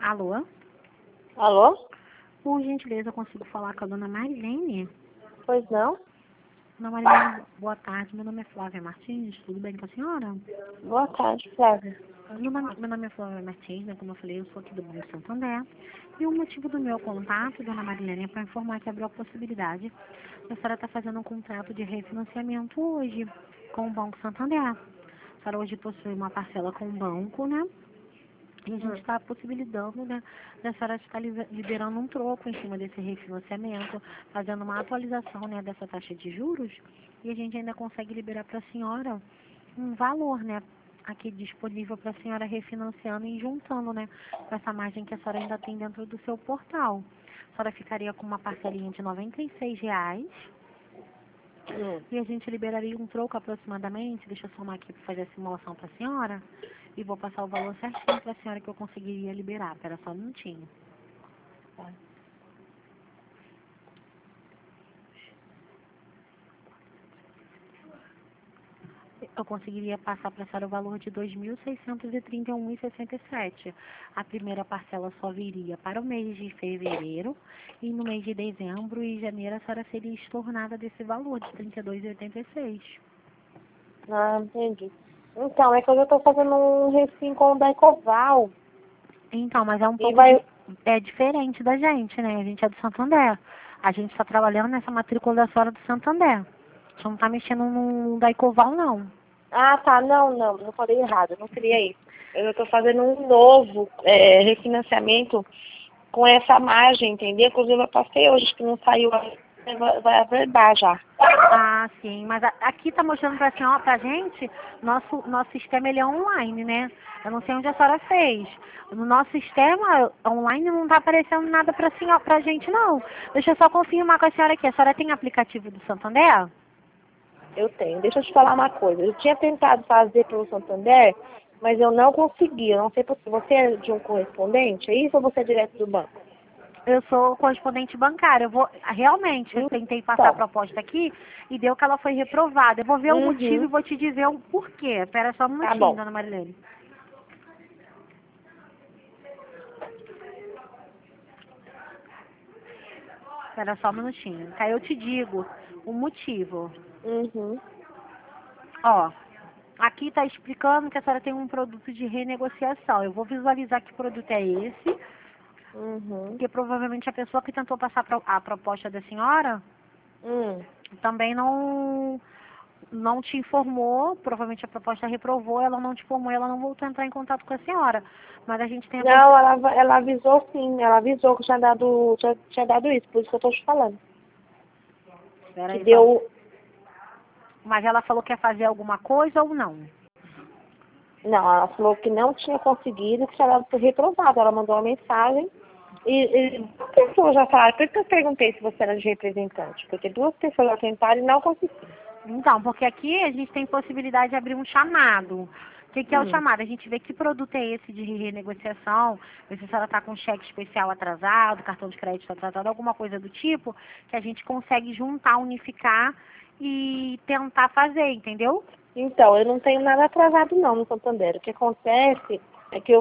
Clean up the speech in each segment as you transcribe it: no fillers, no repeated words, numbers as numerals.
Alô? Alô? Por gentileza, eu consigo falar com a dona Marilene? Pois não? Dona Marilene, boa tarde. Meu nome é Flávia Martins. Tudo bem com a senhora? Boa tarde, Flávia. Meu nome é Flávia Martins, né? Como eu falei, eu sou aqui do Banco Santander. E o motivo do meu contato, dona Marilene, é para informar que abriu a possibilidade da senhora estar fazendo um contrato de refinanciamento hoje com o Banco Santander. A senhora hoje possui uma parcela com o banco, né? E a gente está possibilitando, né, da senhora estar liberando um troco em cima desse refinanciamento, fazendo uma atualização, né, dessa taxa de juros, e a gente ainda consegue liberar para a senhora um valor, né, aqui disponível para a senhora refinanciando e juntando, né, com essa margem que a senhora ainda tem dentro do seu portal. A senhora ficaria com uma parcelinha de R$ 96 e a gente liberaria um troco aproximadamente. Deixa eu somar aqui para fazer a simulação para a senhora. E vou passar o valor certinho para a senhora que eu conseguiria liberar. Espera só um minutinho. Tá. Eu conseguiria passar para a senhora o valor de R$ 2.631,67. A primeira parcela só viria para o mês de fevereiro. E no mês de dezembro e janeiro a senhora seria estornada desse valor de R$ 32,86. Ah, entendi. Então, é que eu já tô fazendo um refim com o Daicoval. Então, mas é um E pouco vai... é diferente da gente, né? A gente é do Santander. A gente está trabalhando nessa matrícula da senhora do Santander. A gente não está mexendo no Daicoval, não. Ah, tá. Não, eu falei errado. Eu não queria isso. Eu tô fazendo um novo refinanciamento com essa margem, entendeu? Inclusive, eu passei hoje, que não saiu, vai averbar já. Ah, sim, mas aqui está mostrando para a senhora, para a gente, nosso sistema ele é online, né? Eu não sei onde a senhora fez. No nosso sistema online não está aparecendo nada para a senhora, para a gente, não. Deixa eu só confirmar com a senhora aqui. A senhora tem aplicativo do Santander? Eu tenho. Deixa eu te falar uma coisa. Eu tinha tentado fazer pelo Santander, mas eu não consegui. Eu não sei por quê. Você é de um correspondente, é isso, ou você é direto do banco? Eu sou correspondente bancário. Realmente, eu tentei passar a Então. proposta aqui e deu que ela foi reprovada. Eu vou ver o motivo e Uhum. vou te dizer o porquê. Espera só um Tá minutinho, bom. dona Marilene. Espera só um minutinho. Aí eu te digo o motivo. Uhum. Ó, aqui está explicando que a senhora tem um produto de renegociação. Eu vou visualizar que produto é esse, Uhum. porque provavelmente a pessoa que tentou passar a proposta da senhora também não te informou, provavelmente a proposta reprovou, ela não te informou, ela não voltou a entrar em contato com a senhora. Mas a gente tem a Não, ela avisou sim. Ela avisou que tinha dado isso, por isso que eu tô te falando. Espera Que aí, só. deu. Mas ela falou que ia fazer alguma coisa ou não? Não, ela falou que não tinha conseguido, que tinha dado por reprovado. Ela mandou uma mensagem e duas pessoas já falaram. Por isso que eu perguntei se você era de representante. Porque duas pessoas já tentaram e não conseguiram. Então, porque aqui a gente tem possibilidade de abrir um chamado. O que é o chamado? A gente vê que produto é esse de renegociação, ver se ela está com cheque especial atrasado, cartão de crédito atrasado, alguma coisa do tipo, que a gente consegue juntar, unificar e tentar fazer, entendeu? Então, eu não tenho nada atrasado não no Santander. O que acontece é que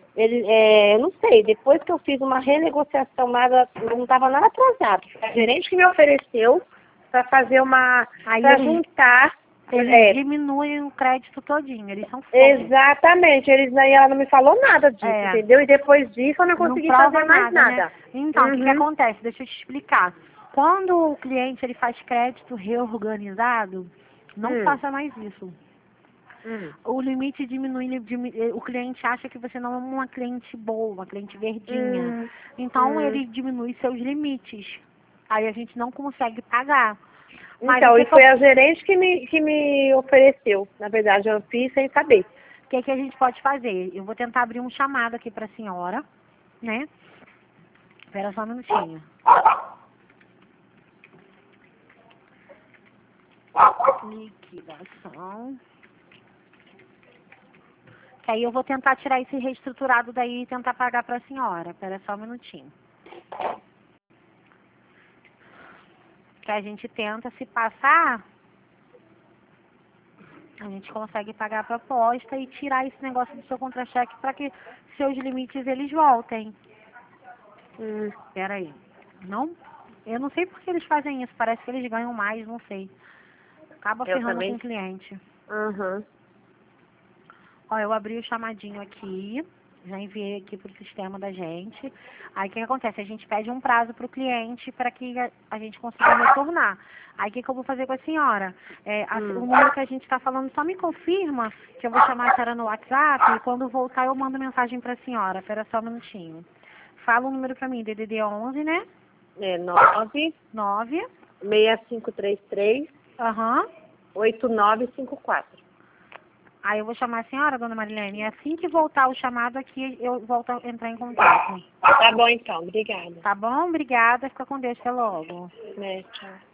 eu não sei, depois que eu fiz uma renegociação, não estava nada atrasado. A gerente que me ofereceu para fazer para juntar. Eles diminuem o crédito todinho, eles são fogo. Exatamente, ela não me falou nada disso, É, entendeu? E depois disso eu não não consegui prova fazer mais nada, né? nada. Então, o que acontece? Deixa eu te explicar. Quando o cliente ele faz crédito reorganizado, não faça mais isso. O limite diminui, o cliente acha que você não é uma cliente boa, uma cliente verdinha. Então ele diminui seus limites. Aí a gente não consegue pagar. Mas Então, e foi a gerente que me ofereceu. Na verdade, eu fiz sem saber. o que a gente pode fazer? Eu vou tentar abrir um chamado aqui para a senhora, né? Espera só um minutinho. Liquidação. Que aí eu vou tentar tirar esse reestruturado daí e tentar pagar para a senhora. Espera só um minutinho. Que a gente tenta, se passar, A gente consegue pagar a proposta e tirar esse negócio do seu contra-cheque para que seus limites eles voltem. Espera aí. Não, eu não sei por que eles fazem isso. Parece que eles ganham mais, não sei. Acaba Eu ferrando também. com o cliente. Uhum. Ó, eu abri o chamadinho aqui. Já enviei aqui para o sistema da gente. Aí o que acontece? A gente pede um prazo para o cliente para que a gente consiga retornar. Aí o que eu vou fazer com a senhora? O número que a gente está falando só me confirma que eu vou chamar a senhora no WhatsApp e quando voltar eu mando mensagem para a senhora. Espera só um minutinho. Fala o número para mim, DDD 11, né? É 9 9. 6533 Aham. 8954. Aí eu vou chamar a senhora, dona Marilene. E assim que voltar o chamado aqui, eu volto a entrar em contato. Tá bom então, obrigada. Tá bom? Obrigada. Fica com Deus. Até logo. Né, tchau.